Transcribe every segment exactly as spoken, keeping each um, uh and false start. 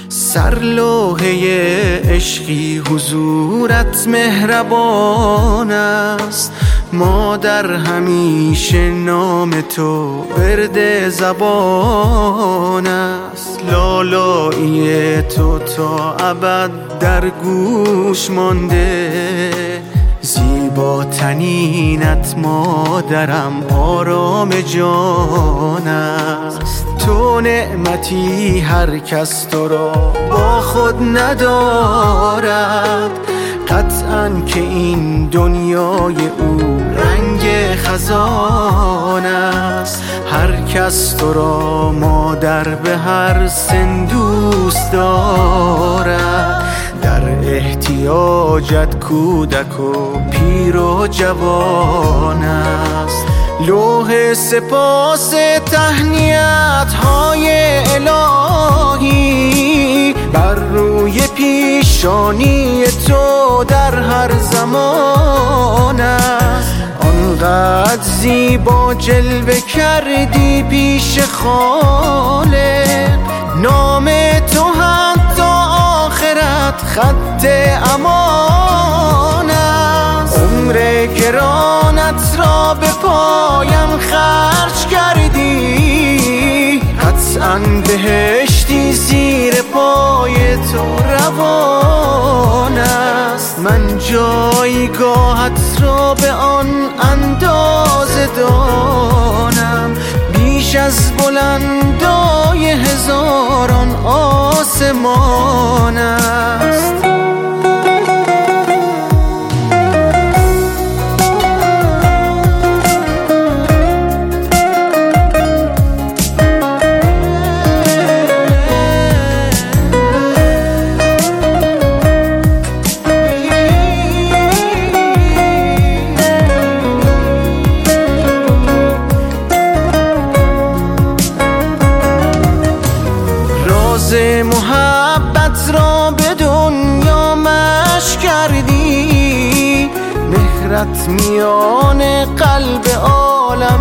سرلوحه عشقی حضورت مهربان است، مادر همیشه نام تو ورد زبان است. لالایی تو تا ابد در گوش مانده، زیباترینت مادرم آرام جان است. تو نعمتی هر کس تو را با خود ندارد، قطعاً که این دنیای او رنگ خزان است. هر کس تو را مادر به هر سن دوست دارد، در احتیاجت کودک و پیر و جوان است. لوح سپاس تهنیت های الهی بر روی پیشانی تو در هر زمان است. آنقدر زیبا جلوه کردی پیش خالق، نام تو حتی آخرت خط امان است. عمر گرانت را به پایم خرج کردی، قطعاً بهشتی زیر پای تو روان است. من جایگاهت را به آن اندازه دانم، بیش از بلندای هزاران آسمان است. محبت را به دنیا مشت کردی، مهرت میان قلب عالم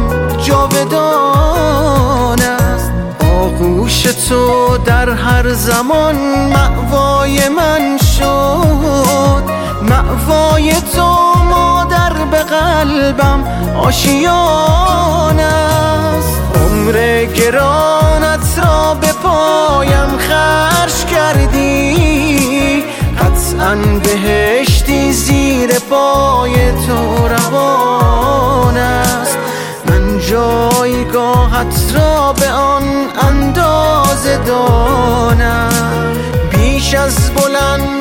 جاودان است. آغوش تو در هر زمان مأوای من شد، مأوای تو مادر به قلبم آشیان است. عمر گرانت را به پایم خرج کردی، قطعاً بهشتی زیر پای تو روان است. من جایگاهت را به آن اندازه دانم، بیش از بلند